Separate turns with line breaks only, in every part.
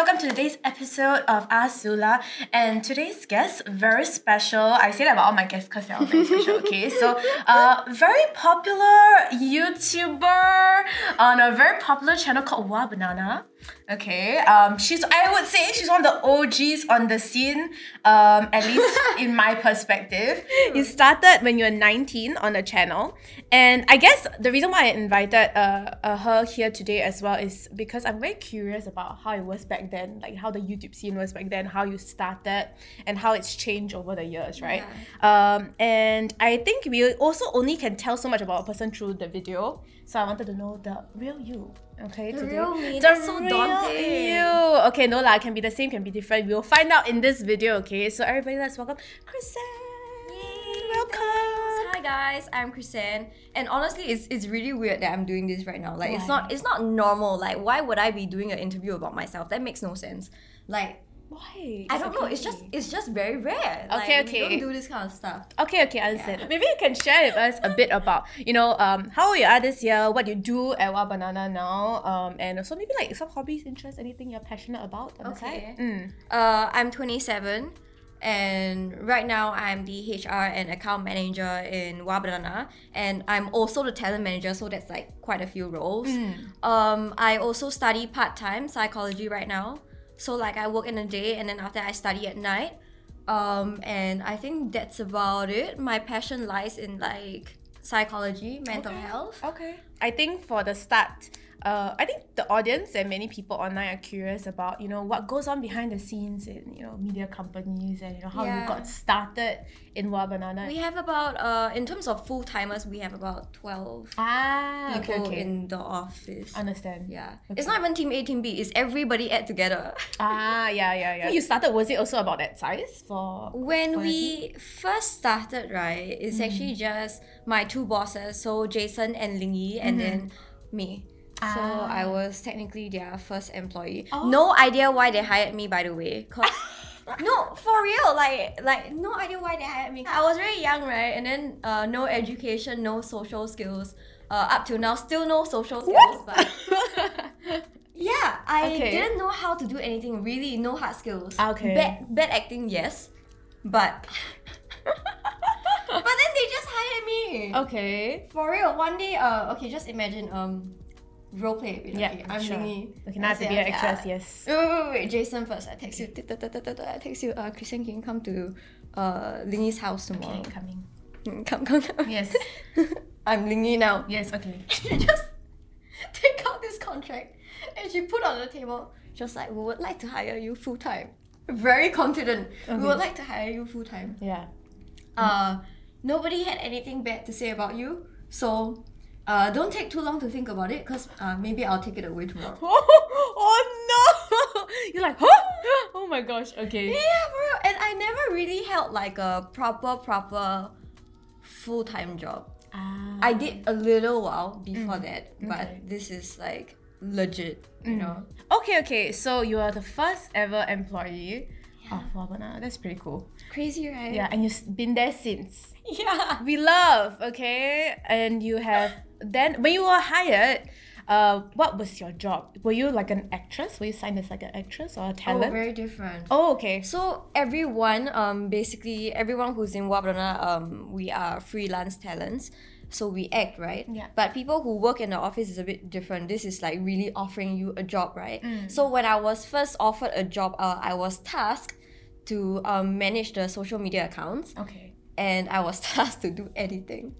welcome to today's episode of Azula. And today's guest, very special. I say that about all my guests because they're all very special, okay? So, very popular YouTuber on a very popular channel called Wah Banana. Okay, I would say she's one of the OGs on the scene, at least in my perspective. You started when you were 19 on the channel, and I guess the reason why I invited her here today as well is because I'm very curious about how it was back then, like how the YouTube scene was back then, how you started, and how it's changed over the years, right? Yeah. And I think we also only can tell so much about a person through the video, so I wanted to know the real you. Okay,
the real me.
That's
so daunting.
You. Okay, no lah, can be the same, can be different. We'll find out in this video, okay? So everybody, let's welcome Kristen.
Yay,
welcome.
Thanks. Hi guys, I'm Kristen. And honestly, it's really weird that I'm doing this right now. Like it's not normal. Like why would I be doing an interview about myself? That makes no sense. Like
why?
I don't know. It's just very rare. Like, we don't do this kind of stuff.
Okay, understand. Yeah. Maybe you can share with us a bit about, how you are this year, what you do at Wah Banana now, and also maybe like some hobbies, interests, anything you're passionate about on the side.
I'm 27. And right now, I'm the HR and account manager in Wah Banana, and I'm also the talent manager, so that's like quite a few roles. I also study part-time psychology right now. So like I work in the day and then after I study at night. And I think that's about it. My passion lies in like psychology, mental health.
Okay. I think for the start, I think the audience and many people online are curious about, what goes on behind the scenes in, media companies and, how you got started in Wah Banana.
We have about, in terms of full-timers, we have about 12 people in the office.
Understand.
Yeah. Okay. It's not even Team A, Team B. It's everybody add together.
Yeah. When you started, was it also about that size?
When we first started, right, it's actually just my two bosses, so Jason and Ling Yi, and then me. So I was technically their first employee. No idea why they hired me, by the way. No, for real, like no idea why they hired me. I was very young, right? And then no education, no social skills. Up till now, still no social skills. But yeah, I didn't know how to do anything. Really, no hard skills. Bad acting, yes, but but then they just hired me.
Okay.
For real, one day. Just imagine. Role play. I'm
sure.
Ling Yi.
Okay, now I have to be an actress, yes.
Wait, Jason first. I text you. I text you, Kristen, can you come to Ling Yi's house tomorrow?
Okay, coming.
Come.
Yes.
I'm Ling Yi now.
Yes, okay.
She just take out this contract and she put on the table, just like, we would like to hire you full time. Very confident. Okay. We would like to hire you full time.
Yeah.
Nobody had anything bad to say about you, so don't take too long to think about it, because maybe I'll take it away tomorrow.
Oh no! You're like, huh? Oh my gosh, okay.
Yeah, bro. And I never really held like a proper full-time job. I did a little while before that, but this is like legit, you know.
Okay. So you are the first ever employee of Wah Banana. That's pretty cool.
Crazy, right?
Yeah, and you've been there since.
Yeah.
We love, okay? And you have... Then, when you were hired, what was your job? Were you like an actress? Were you signed as like an actress or a talent?
Oh, very different.
Oh, okay.
So basically everyone who's in Wah Banana, we are freelance talents. So we act, right?
Yeah.
But people who work in the office is a bit different. This is like really offering you a job, right? So when I was first offered a job, I was tasked to manage the social media accounts.
Okay.
And I was tasked to do editing.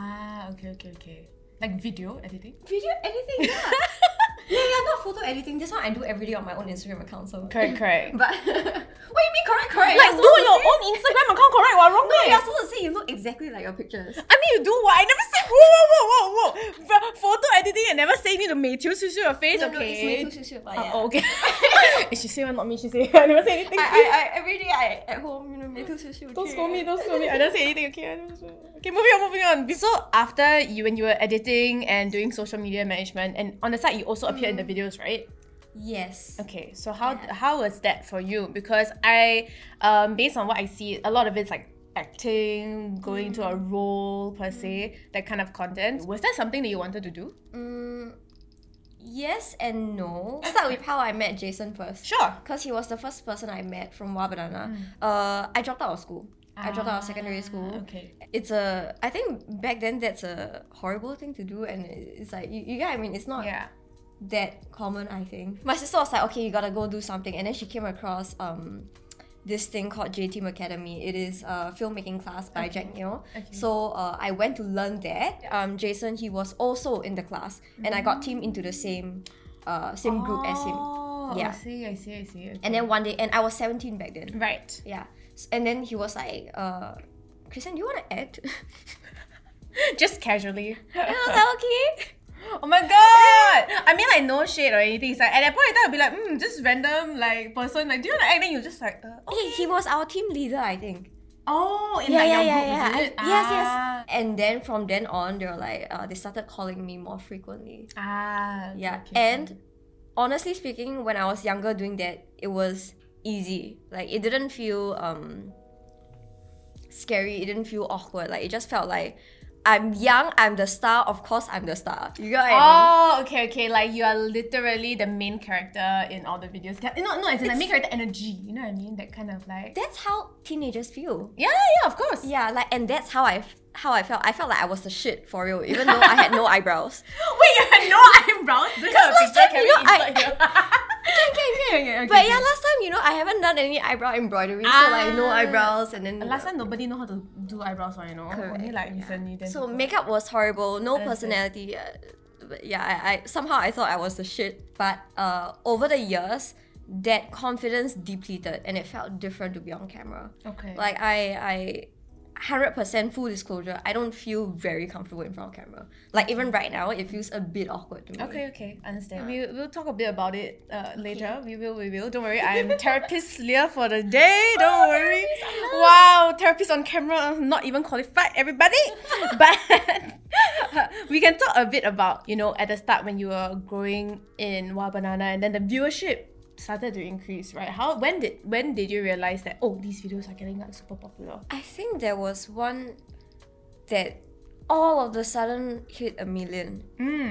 Okay. Like video editing?
Video editing, yeah. Yeah, not photo editing. This one I do every day on my own Instagram account. So
correct.
But what do you mean correct?
Like do your own Instagram account correct or wrong?
No, you're supposed to say you look exactly like your pictures.
I mean, you do what? I never say whoa. Photo editing and never say you to 美图秀秀 your face.
No,
okay.
it's 美图秀秀, but yeah.
Okay. She say one, not me. She say I never say anything.
I every day at home, 美图秀秀.
Don't scold me. I don't say anything. Okay, moving on. So after when you were editing and doing social media management, and on the side you also appear in the videos, right?
Yes.
Okay, so how was that for you? Because I, based on what I see, a lot of it's like acting, going into a role per se, that kind of content. Was that something that you wanted to do?
yes and no. Start with how I met Jason first.
Sure.
Because he was the first person I met from Wa Banana. I dropped out of school. I dropped out of secondary school.
Okay.
I think back then that's a horrible thing to do, and it's like, you get what I mean? It's not that common, I think. My sister was like, okay, you gotta go do something. And then she came across this thing called J-Team Academy. It is a filmmaking class by Jack Neo. So I went to learn that. Jason, he was also in the class, and I got teamed into the same group as him. Yeah.
I see. Okay.
And then one day, and I was 17 back then.
Right.
Yeah. And then he was like, Kristen, do you want to act?
Just casually.
And I was like, okay.
Oh my god! I mean, like, no shade or anything. It's like, at that point in time, I'd be like, just random, like, person, like, do you want to act? Then you just like, okay.
He was our team leader, I think.
Oh, in your group, is it?
Yes. And then from then on, they were like, they started calling me more frequently.
Yeah. Okay.
And honestly speaking, when I was younger doing that, it was easy. Like, it didn't feel scary. It didn't feel awkward. Like, it just felt like, I'm young, I'm the star, of course I'm the star. You got what I mean?
Okay. Like, you are literally the main character in all the videos. No, it's like main character energy. You know what I mean? That kind of like...
That's how teenagers feel.
Yeah, of course.
Yeah, like, and that's how I felt. I felt like I was the shit for real, even though I had no eyebrows.
Wait, you had no eyebrows? Because
last time, you know,
Okay.
But yeah, last time, I haven't done any eyebrow embroidery, so like no eyebrows, and then
last time nobody know how to do eyebrows,
Correct.
Only like recently. Then
so makeup was horrible, no personality. But yeah, I somehow I thought I was the shit. But over the years, that confidence depleted, and it felt different to be on camera.
Okay.
Like I 100% full disclosure, I don't feel very comfortable in front of camera. Like even right now, it feels a bit awkward to me.
Okay, understand. We'll talk a bit about it later. We will. Don't worry, I'm therapist Leah for the day. Don't worry. Wow, therapist on camera, I'm not even qualified, everybody. But we can talk a bit about, at the start when you were growing in Wa Banana, and then the viewership started to increase, right? When did you realize that these videos are getting like super popular?
I think there was one that all of a sudden hit 1 million.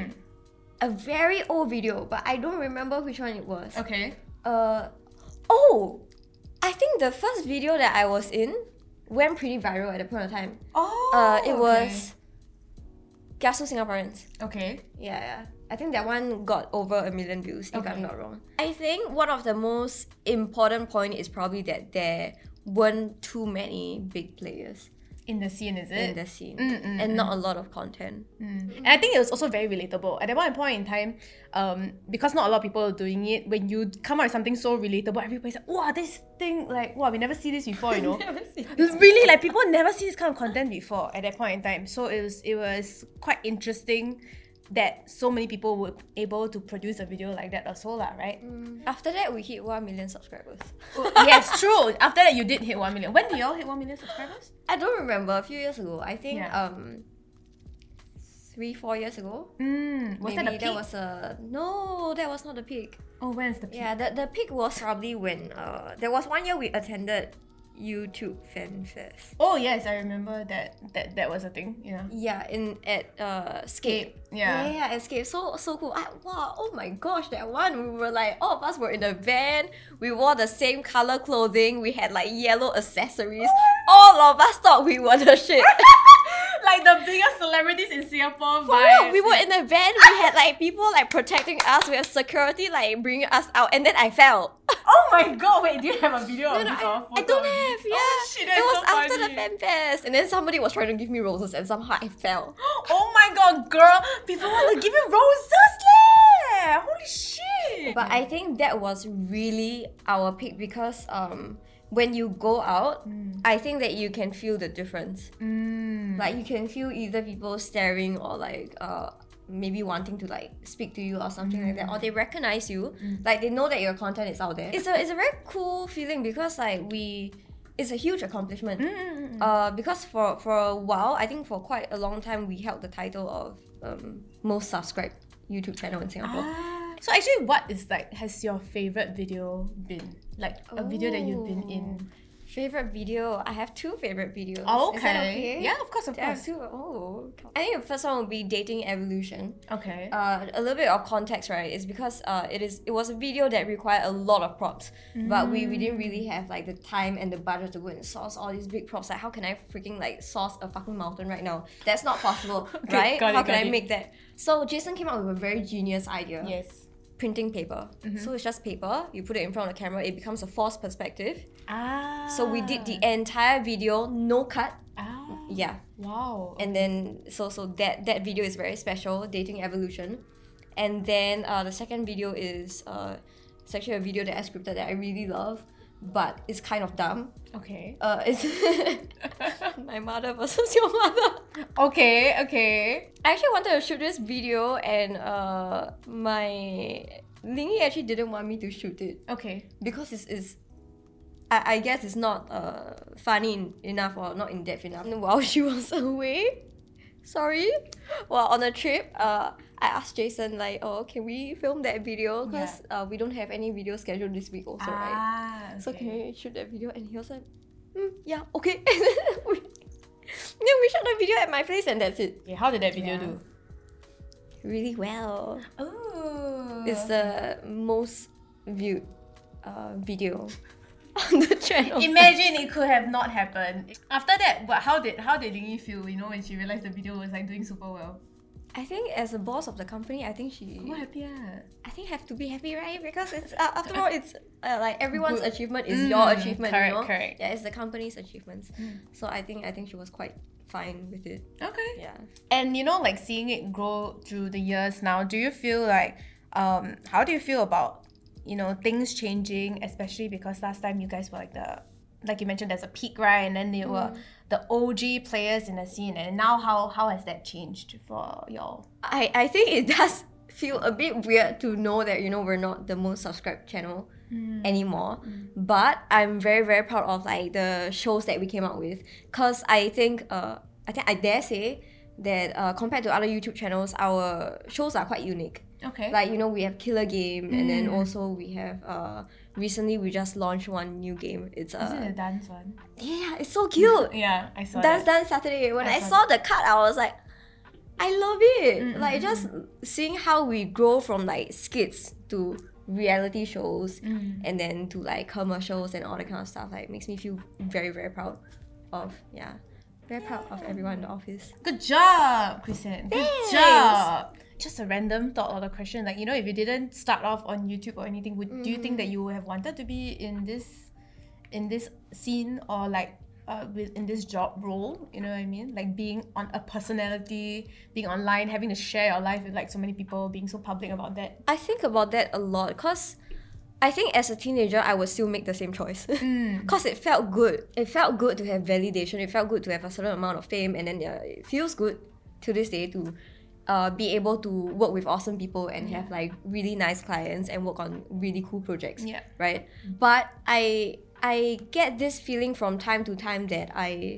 A very old video, but I don't remember which one it was.
Okay.
I think the first video that I was in went pretty viral at the point of time. It was Kiasu Singaporeans.
Okay.
Yeah. I think that one got over 1 million views, if I'm not wrong. I think one of the most important point is probably that there weren't too many big players
in the scene, is it?
In the scene. And not a lot of content.
And I think it was also very relatable. At that one point in time, because not a lot of people are doing it, when you come out with something so relatable, everybody's like, wow, this thing, like, wow, we never see this before, Really, like, people never see this kind of content before at that point in time. So it was quite interesting that so many people were able to produce a video like that also, right?
After that, we hit 1 million subscribers.
Yes, true. After that, you did hit 1 million. When did y'all hit 1 million subscribers?
I don't remember. A few years ago. I think 3-4 years ago.
Was that the peak?
No, that was not the peak.
Oh, when is the peak?
Yeah, the peak was probably when there was one year we attended YouTube Fan Fest.
Oh yes, I remember that was a thing.
Yeah, at Scape. Yeah, at Scape. So cool. Wow, oh my gosh, that one. We were like, all of us were in a van. We wore the same color clothing. We had like yellow accessories. All of us thought we were the shit.
Like the biggest celebrities in Singapore.
For real, we were in a van. We had like people like protecting us. We had security like bringing us out, and then I fell.
Oh my god! Wait, do you have a video of this or photo?
I don't have. Yeah,
oh, shit,
it was
so
after
funny.
the Fan Fest, and then somebody was trying to give me roses, and somehow I fell.
Oh my god, girl! People want to give you roses, leh! Holy shit!
But I think that was really our peak because when you go out, I think that you can feel the difference. Like you can feel either people staring or like maybe wanting to like speak to you or something like that, or they recognize you, like they know that your content is out there. It's a very cool feeling because like it's a huge accomplishment. Because for a while, I think for quite a long time, we held the title of most subscribed YouTube channel in Singapore.
So actually, what is has your favorite video been? Like a video that you've been in
Favorite video? I have two favorite videos.
Oh,
Is that
okay.
okay?
Yeah, of course, of
I have
course.
two. Oh, I think the first one would be Dating Evolution.
Okay.
A little bit of context, right? Is because it was a video that required a lot of props, but we didn't really have like the time and the budget to go and source all these big props. Like, how can I freaking like source a fucking mountain right now? That's not possible, right?
got it,
How can
got
I
it.
make that? So Jason came up with a very genius idea.
Yes.
Printing paper. So it's just paper. You put it in front of the camera. It becomes a forced perspective.
Ah.
So we did the entire video, no cut.
Ah.
Yeah.
Wow.
And then so that video is very special, Dating Evolution. And then the second video is it's actually a video that I scripted that I really love, but it's kind of dumb.
Okay.
It's my mother versus your mother.
Okay.
I actually wanted to shoot this video, and my Lingy actually didn't want me to shoot it
Okay.
because I guess it's not funny enough or not in depth enough. While she was away, sorry, well, on a trip, I asked Jason like, oh, can we film that video? Because we don't have any video scheduled this week also, right?
Ah. Okay.
So can we shoot that video? And he was like, yeah, okay. we shot the video at my place, and that's it.
Okay, how did that video do?
Really well.
Oh.
It's the most viewed video on the channel.
Imagine it could have not happened. After that, how did Lingy feel? You know, when she realized the video was like doing super well.
I think as a boss of the company, I think
Happy.
I think have to be happy, right? Because it's after all, it's like everyone's
Good.
achievement is your achievement.
Correct,
you know?
correct.
Yeah, it's the company's achievements. So I think she was quite fine with it.
Okay.
Yeah.
And you know, like seeing it grow through the years now, do you feel like, how do you feel about, you know, things changing, especially because last time you guys were like you mentioned, there's a peak, right? And then they were the OG players in the scene, and now how has that changed for y'all?
I think it does feel a bit weird to know that, you know, we're not the most subscribed channel anymore. But I'm very, very proud of like the shows that we came out with, because I think I dare say that compared to other YouTube channels, our shows are quite unique.
Okay.
Like, you know, we have Killer Game, and then also we have recently we just launched one new game. It's
Is it a dance one?
yeah, it's so cute.
Yeah, I saw
Dance
that.
Dance Saturday. When I
saw
saw the cut, I was like, I love it. Like, just seeing how we grow from like skits to reality shows, and then to like commercials and all that kind of stuff, like makes me feel very, very proud of very proud of everyone in the office.
Good job, Kristen. Good
Thanks.
job. Just a random thought or a question. Like, you know, if you didn't start off on YouTube or anything, do you think that you would have wanted to be in this scene, or like in this job role? You know what I mean? Like being on a personality, being online, having to share your life with like so many people, being so public about that.
I think about that a lot, because I think as a teenager, I would still make the same choice. Because it felt good. It felt good to have validation. It felt good to have a certain amount of fame. And then it feels good to this day to be able to work with awesome people and have like really nice clients and work on really cool projects.
Yeah.
Right? But I get this feeling from time to time that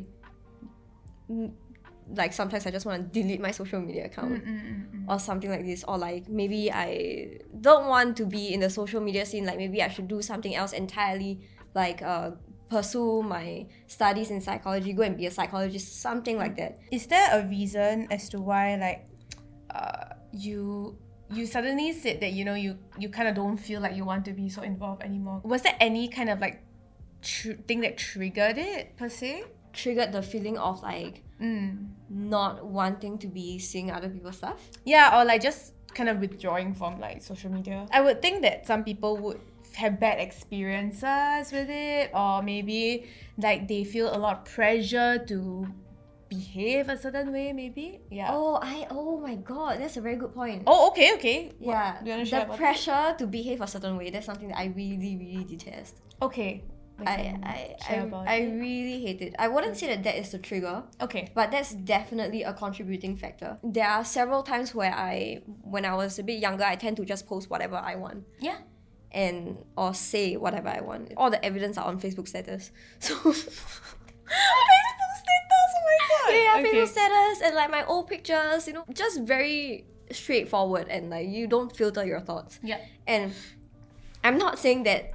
like sometimes I just want to delete my social media account or something like this, or like maybe I don't want to be in the social media scene, like maybe I should do something else entirely, like pursue my studies in psychology, go and be a psychologist, something like that.
Is there a reason as to why like you suddenly said that, you know, you kind of don't feel like you want to be so involved anymore? Was there any kind of like thing that triggered it per se?
Triggered the feeling of like not wanting to be seeing other people's stuff?
Yeah, or like just kind of withdrawing from like social media. I would think that some people would have bad experiences with it, or maybe like they feel a lot of pressure to behave a certain way, maybe. Yeah.
Oh my god, that's a very good point.
Oh, okay.
Yeah,
Do you want to share
the
about
pressure to behave a certain way, that's something that I really, really detest.
that? Okay.
I really hate it. I wouldn't say that is the trigger,
Okay.
but that's definitely a contributing factor. There are several times where when I was a bit younger, I tend to just post whatever I want.
Yeah.
Or say whatever I want. All the evidence are on Facebook status. So
Facebook status, oh my god.
yeah,
Okay.
Facebook status and like my old pictures, you know, just very straightforward, and like you don't filter your thoughts.
Yeah.
And I'm not saying that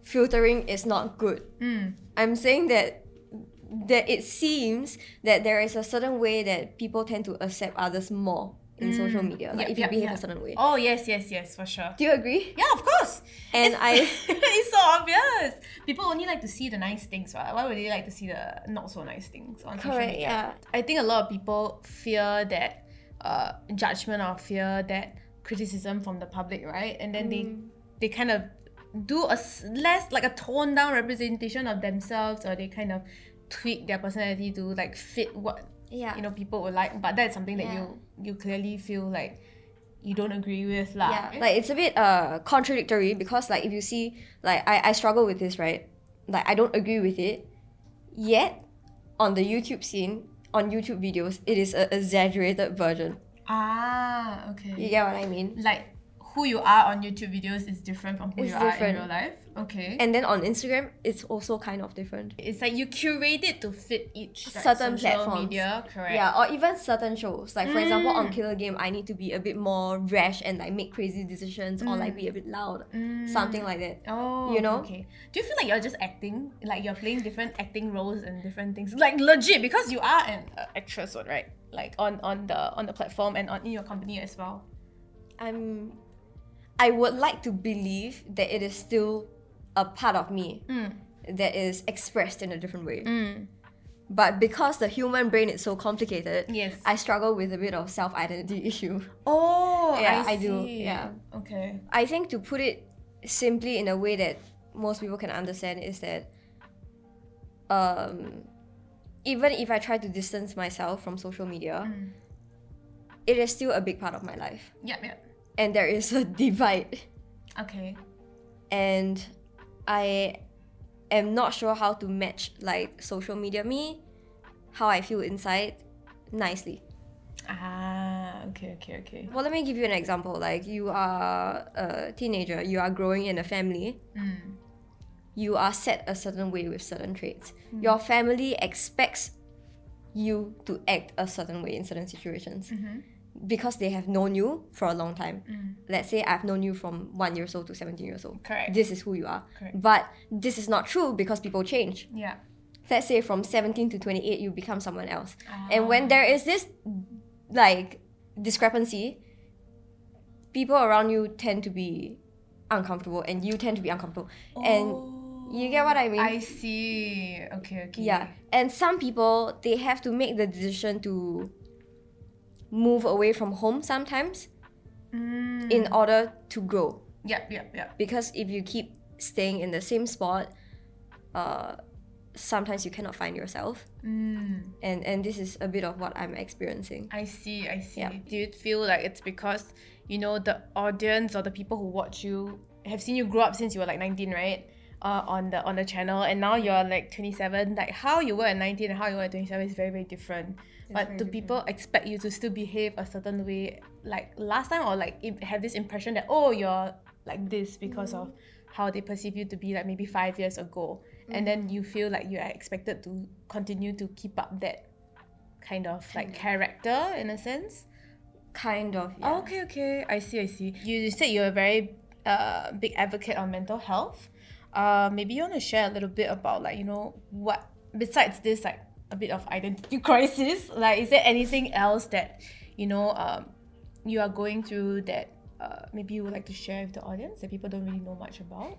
filtering is not good. I'm saying that it seems that there is a certain way that people tend to accept others more in social media. Like if you behave a certain way.
Oh, yes, for sure.
Do you agree?
Yeah, of course.
And
it's so obvious. People only like to see the nice things, right? Why would they like to see the not so nice things on social media?
Yeah.
I think a lot of people fear that judgment or fear that criticism from the public, right? And then they kind of do a less like a toned down representation of themselves, or they kind of tweak their personality to like fit what people would like. But that's something that you clearly feel like you don't agree with lah.
Yeah, like it's a bit contradictory, because like if you see, like I struggle with this, right? Like I don't agree with it, yet on the YouTube scene, on YouTube videos, it is an exaggerated version.
Ah, okay.
You get what I mean?
Like who you are on YouTube videos is different from who you are in real life. Okay.
And then on Instagram, it's also kind of different.
It's like you curate it to fit each
certain
social
platforms.
Media, correct.
Yeah, or even certain shows. Like for example, on Killer Game, I need to be a bit more rash and like make crazy decisions, or like be a bit loud. Something like that.
Oh,
you know?
Okay. Do you feel like you're just acting? Like you're playing different acting roles and different things? Like legit, because you are an actress, right? Like on the platform and in your company as well.
I would like to believe that it is still a part of me that is expressed in a different way. But because the human brain is so complicated, I struggle with a bit of self-identity issue.
Oh,
yeah,
I
do.
see.
Yeah.
Okay.
I think to put it simply in a way that most people can understand is that even if I try to distance myself from social media, it is still a big part of my life.
Yep.
And there is a divide.
Okay.
And I am not sure how to match like social media me, how I feel inside, nicely.
Ah, okay.
Well, let me give you an example. Like you are a teenager, you are growing in a family. You are set a certain way with certain traits. Your family expects you to act a certain way in certain situations. Because they have known you for a long time. Let's say I've known you from 1 year old to 17 years old.
Correct.
This is who you are.
Correct.
But this is not true because people change.
Yeah.
Let's say from 17 to 28, you become someone else. And when there is this like discrepancy, people around you tend to be uncomfortable, and you tend to be uncomfortable. And you get what I mean?
I see. Okay.
Yeah. And some people, they have to make the decision to move away from home sometimes in order to grow.
Yep.
Because if you keep staying in the same spot, sometimes you cannot find yourself. And this is a bit of what I'm experiencing.
I see.
Yeah.
Do you feel like it's because, the audience or the people who watch you have seen you grow up since you were like 19, right? On the channel, and now you're like 27. Like how you were at 19 and how you were at 27 is very, very different. But do people expect you to still behave a certain way like last time, or like have this impression that you're like this because of how they perceive you to be like maybe 5 years ago, and then you feel like you are expected to continue to keep up that kind of like character in a sense?
Kind of, yeah.
Okay. I see. You said you're a very big advocate on mental health. Maybe you want to share a little bit about like, what besides this like a bit of identity crisis, like is there anything else that you are going through that maybe you would like to share with the audience that people don't really know much about?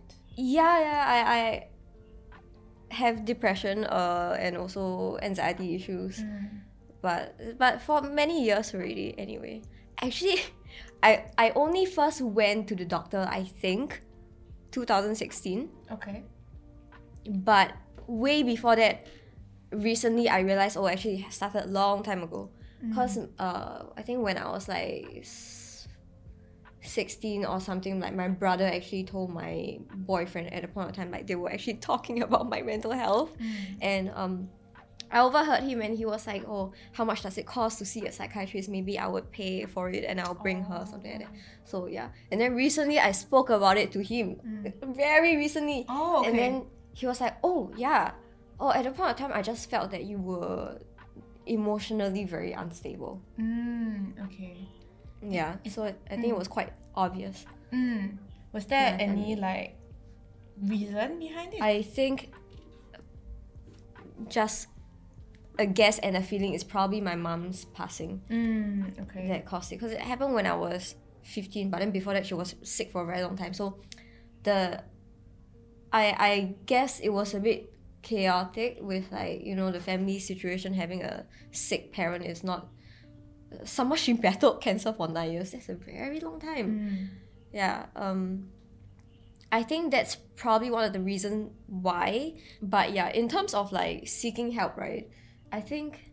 I have depression and also anxiety issues, but for many years already anyway. Actually, I only first went to the doctor, I think 2016.
Okay.
But way before that, recently I realized, actually it started a long time ago. Because I think when I was like 16 or something, like my brother actually told my boyfriend at a point of time, like they were actually talking about my mental health. And I overheard him, and he was like, how much does it cost to see a psychiatrist? Maybe I would pay for it and I'll bring her, something like that. So yeah. And then recently I spoke about it to him. Very recently.
Okay.
And then he was like, yeah. At the point of time I just felt that you were emotionally very unstable.
Okay.
Yeah. So I think it was quite obvious.
Was there any like reason behind it?
I think just a guess and a feeling is probably my mom's passing
Okay.
that caused it. Because it happened when I was 15, but then before that she was sick for a very long time. So I guess it was a bit chaotic with like, you know, the family situation. Having a sick parent is not... Someone, she battled cancer for 9 years. That's a very long time. Yeah. I think that's probably one of the reasons why. But yeah, in terms of like seeking help, right? I think...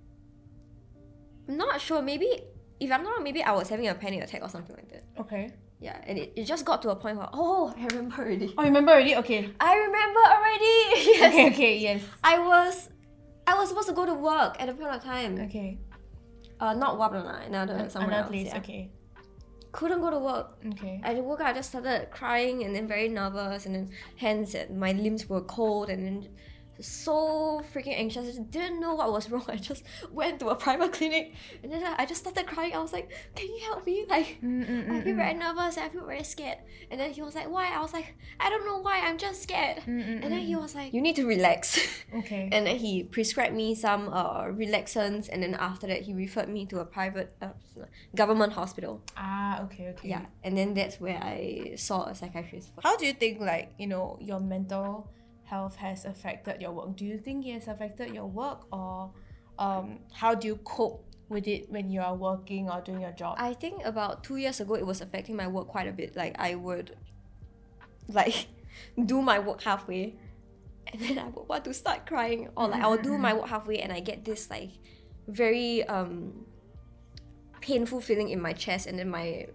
I'm not sure. Maybe, if I'm not wrong, maybe I was having a panic attack or something like that.
Okay.
Yeah, and it just got to a point where, oh, I remember already.
Oh, you remember already? Okay.
I remember already! Yes.
Okay, yes.
I was supposed to go to work at a point of time.
Okay.
Not Wablana, somewhere
Another
else.
place,
Yeah.
okay.
Couldn't go to work.
Okay.
I woke up, I just started crying and then very nervous, and then hands and my limbs were cold, and then so freaking anxious. I just didn't know what was wrong. I just went to a private clinic, and then I just started crying. I was like, can you help me? Like, I feel very nervous, I feel very scared. And then he was like, why? I was like, I don't know why, I'm just scared. And then he was like, you need to relax.
Okay.
And then he prescribed me some relaxants, and then after that he referred me to a private government hospital.
Okay.
Yeah, and then that's where I saw a psychiatrist.
How do you think, like, you know, your mental health has affected your work? Do you think it has affected your work, or how do you cope with it when you are working or doing your job?
I think about 2 years ago it was affecting my work quite a bit. Like, I would like do my work halfway and then I would want to start crying, or like I would do my work halfway and I get this like very painful feeling in my chest, and then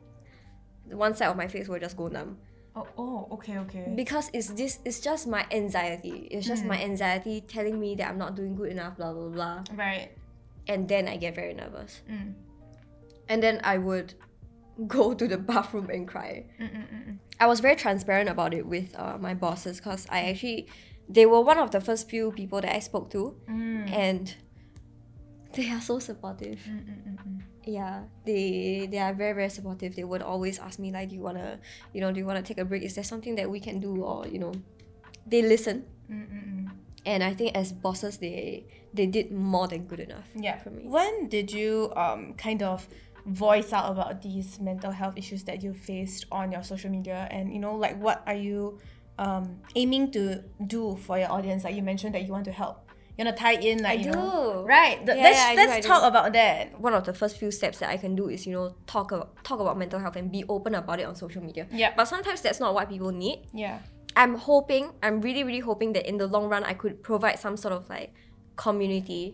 one side of my face will just go numb.
Okay.
Because it's just my anxiety. It's just my anxiety telling me that I'm not doing good enough, blah blah blah.
Right.
And then I get very nervous. And then I would go to the bathroom and cry. I was very transparent about it with my bosses, because they were one of the first few people that I spoke to, and they are so supportive. Yeah, they are very, very supportive. They would always ask me like, do you wanna take a break? Is there something that we can do? Or they listen. And I think as bosses, they did more than good enough. For me.
When did you kind of voice out about these mental health issues that you faced on your social media? And like, what are you aiming to do for your audience? Like you mentioned that you want to help. You want to tie in, like, right? Let's talk about that.
One of the first few steps that I can do is, talk about mental health and be open about it on social media.
Yeah.
But sometimes that's not what people need.
Yeah.
I'm really, really hoping that in the long run I could provide some sort of like community.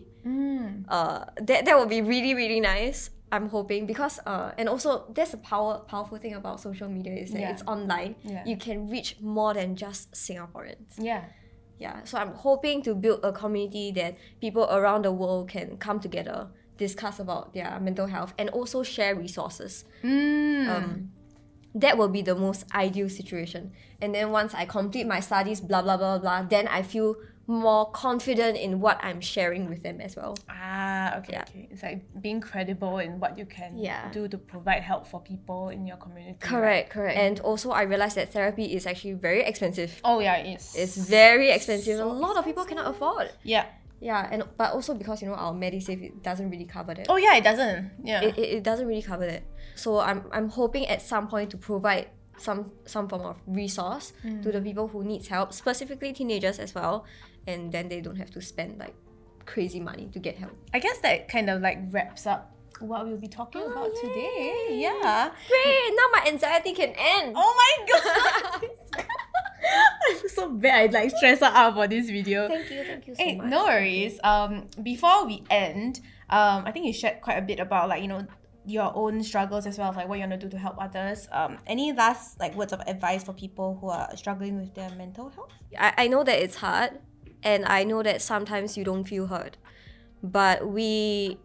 That would be really, really nice. I'm hoping, because and also there's a powerful thing about social media is that it's online. You can reach more than just Singaporeans. Yeah, so I'm hoping to build a community that people around the world can come together, discuss about their mental health, and also share resources. That will be the most ideal situation. And then once I complete my studies, blah, blah, blah, blah, then I feel more confident in what I'm sharing with them as well.
Okay. It's like being credible in what you can do to provide help for people in your community.
Correct. And also I realized that therapy is actually very expensive.
Oh yeah, it is.
It's very expensive. A lot of people cannot afford.
Yeah,
but also because our MediSave, it doesn't really cover that.
Oh yeah, it doesn't. Yeah.
It doesn't really cover that. So I'm hoping at some point to provide some form of resource to the people who needs help, specifically teenagers as well, and then they don't have to spend like crazy money to get help.
I guess that kind of like wraps up what we'll be talking about today. Yeah.
Great! Now my anxiety can end.
Oh my god! I'm so bad. I like stress out for this video.
Thank you so much.
No worries. Before we end, I think you shared quite a bit about like your own struggles as well, like what you want to do to help others. Any last like words of advice for people who are struggling with their mental health?
I know that it's hard, and I know that sometimes you don't feel heard, but we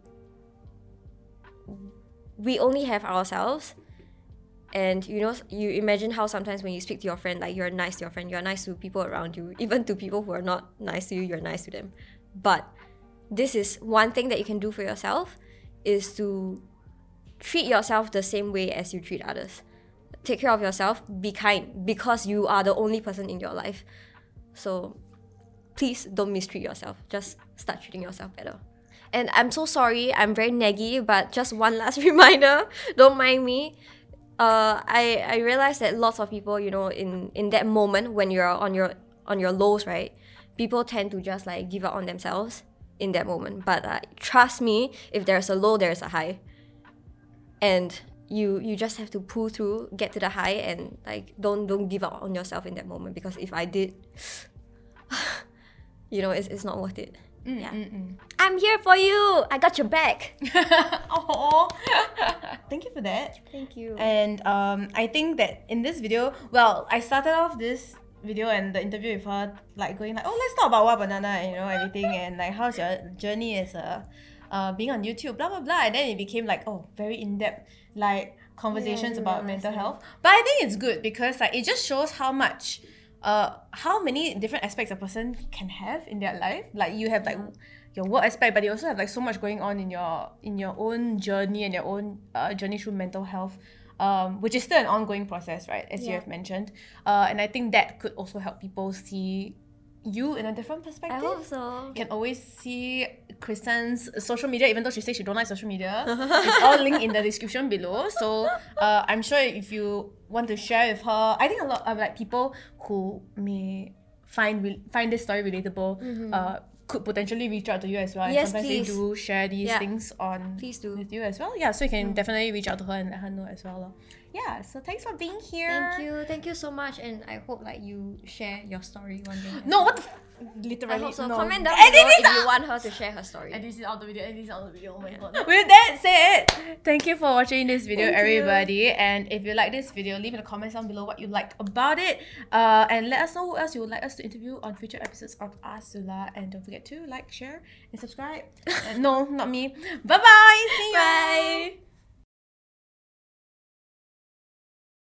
only have ourselves. And you imagine how sometimes when you speak to your friend, like you're nice to your friend, you're nice to people around you, even to people who are not nice to you, you're nice to them. But this is one thing that you can do for yourself, is to treat yourself the same way as you treat others. take care of yourself, be kind, because you are the only person in your life. So please don't mistreat yourself. Just start treating yourself better. And I'm so sorry, I'm very naggy, but just one last reminder, don't mind me. I realized that lots of people, you know, in that moment when you're on your lows, right? People tend to just like give up on themselves in that moment. But trust me, if there's a low, there's a high. And you just have to pull through, get to the high, and like don't give up on yourself in that moment, because if I did, you know, it's not worth it. I'm here for you. I got your back.
Oh, thank you for that.
Thank you.
And I think that in this video, well, I started off this video and the interview with her like going like, oh, let's talk about What Banana and, you know, everything, and like how's your journey as a being on YouTube, blah blah blah, and then it became like, oh, very in-depth like conversations about mental health. But I think it's good because like it just shows how much how many different aspects a person can have in their life. Like you have like your work aspect, but you also have like so much going on in your own journey and your own journey through mental health, which is still an ongoing process, right, as you have mentioned. And I think that could also help people see you in a different perspective.
I hope so.
You can always see Kristen's social media, even though she says she don't like social media. It's all linked in the description below. So I'm sure if you want to share with her, I think a lot of like people who may find this story relatable could potentially reach out to you as well. And
Yes,
sometimes
please.
they do share these things on
Please do.
with you as well. Yeah, so you can definitely reach out to her and let her know as well. Yeah, so thanks for being here.
Thank you so much, and I hope like you share your story one day.
No, what the literally.
I hope so.
No.
Comment down below if you want her to share her story.
And this is out the video. Oh my god. With that said, thank you for watching this video, everybody. And if you like this video, leave in the comments down below what you like about it. And let us know who else you would like us to interview on future episodes of Ask Sula. And don't forget to like, share, and subscribe. No, not me. Bye bye. See you.
Bye.